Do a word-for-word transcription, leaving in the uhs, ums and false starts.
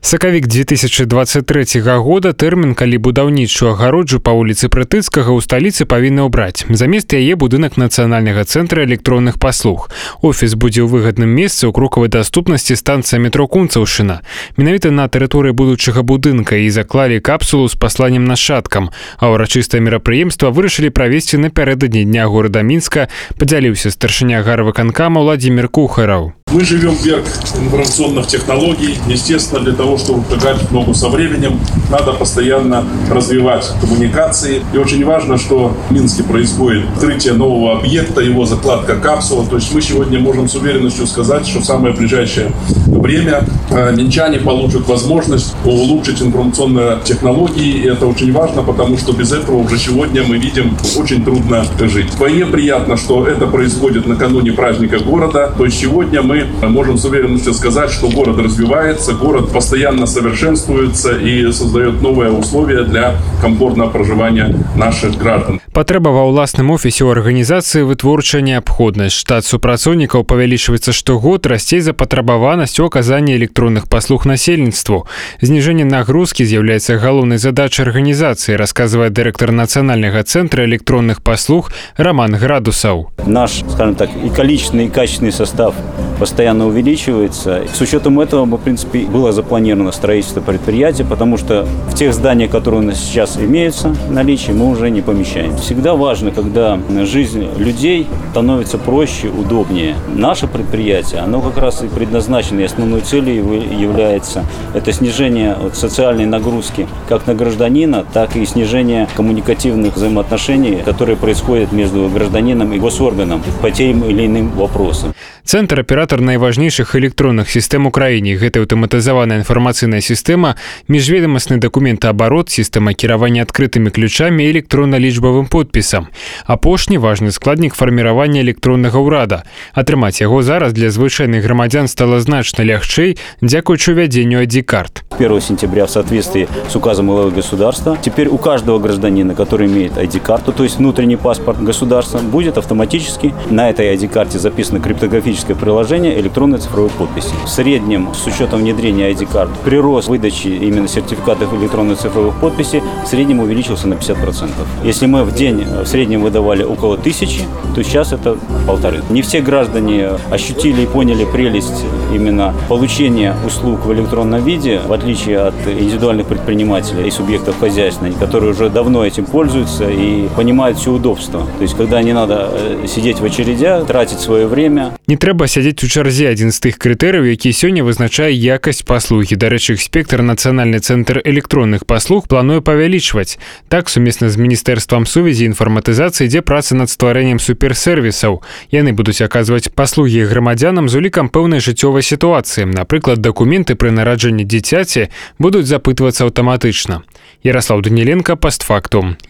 Сакавік две тысячи двадцать третьего года тэрмін, калі будаўнічую агароджу па вуліцы Прытыцкага ў сталіцы павінны ўбраць. Замест яе будынак Нацыянальнага цэнтра электронных паслуг. Офіс будзе ў выгадным месцы ў крокавай даступнасці станцыя метро Кунцаўшчына. Менавіта на тэрыторыі будучага будынка і заклалі капсулу з пасланнем нашчадкам, а ўрачыстае мерапрыемства вырашылі правесці напярэдадні дня горада Мінска, падзяліўся старшыня гарвыканкама Владимир Кухараў. Мы живем в век информационных технологий. Естественно, для того, чтобы шагать в ногу со временем, надо постоянно развивать коммуникации. И очень важно, что в Минске происходит открытие нового объекта, его закладка капсулы. То есть мы сегодня можем с уверенностью сказать, что в самое ближайшее время минчане получат возможность улучшить информационные технологии. И это очень важно, потому что без этого уже сегодня мы видим, очень трудно жить. Вдвойне приятно, что это происходит накануне праздника города. То есть сегодня мы можем с уверенностью сказать, что город развивается, город постоянно совершенствуется и создает новые условия для комфортного проживания наших граждан. Патрэба ва ўласным офісе ў арганізацыі вытворчая неабходнасць. Штат супрацоўнікаў павялічваецца штогод, расце запатрабаванасць у аказанні электронных паслуг насельніцтву. Зніжэнне нагрузкі з'яўляецца галоўнай задачай арганізацыі, расказвае дырэктар Нацыянальнага цэнтра электронных паслуг Роман Градусаў. Наш, скажем так, и количественный, и качественный состав постоянно увеличивается. С учетом этого, в принципе, было запланировано строительство предприятия, потому что в тех зданиях, которые у нас сейчас имеются в наличии, мы уже не помещаем. Всегда важно, когда жизнь людей становится проще, удобнее. Наше предприятие, оно как раз и предназначено, и основной целью является это снижение социальной нагрузки как на гражданина, так и снижение коммуникативных взаимоотношений, которые происходят между гражданином и госорганом по тем или иным вопросам. Центр аператор найважнейшых электронных сістэм у краіне. Гэта аўтаматызаваная інфармацыйная сістэма, міжведамасны дакументаабарот, сістэма кіравання адкрытымі ключамі і электронна-лічбавым подпісам. Апошні важны складнік фарміравання электроннага ўрада. Атрымаць яго зараз для звычайных грамадзян стала значна лягчэй, дзякуючы ввядзенню ай ди-карт. первого сентября в соответствии с указом главы государства, теперь у каждого гражданина, который имеет ай ди-карту, то есть внутренний паспорт государства, будет автоматически на этой ай ди-карте записано криптографическое приложение электронной цифровой подписи. В среднем, с учетом внедрения ай ди-карт, прирост выдачи именно сертификатов электронной цифровой подписи в среднем увеличился на пятьдесят процентов. Если мы в день в среднем выдавали около тысячи, то сейчас это полторы. Не все граждане ощутили и поняли прелесть именно получения услуг в электронном виде, в отличие от индивидуальных предпринимателей и субъектов хозяйственной, которые уже давно этим пользуются и понимают все удобства. То есть, когда не надо сидеть в очередях, тратить свое время. Не трэба сядзець у чарзе, адзін з тых крытэрыяў, які сёння вызначае якасць паслугі. Дарэчы, спектр Нацыянальны цэнтр электронных паслуг плануе павялічваць. Так, сумесна з Міністэрствам сувязі і інфарматызацыі ідзе праца над стварэннем суперсервісаў. Яны будуць аказваць паслугі грамадзянам з улікам пэўнай жыццёвай сітуацыі. Напрыклад, дакументы пры нараджэнні дзіцяці будуць запытвацца аўтаматычна. Ярослав Даніленко, постфактум.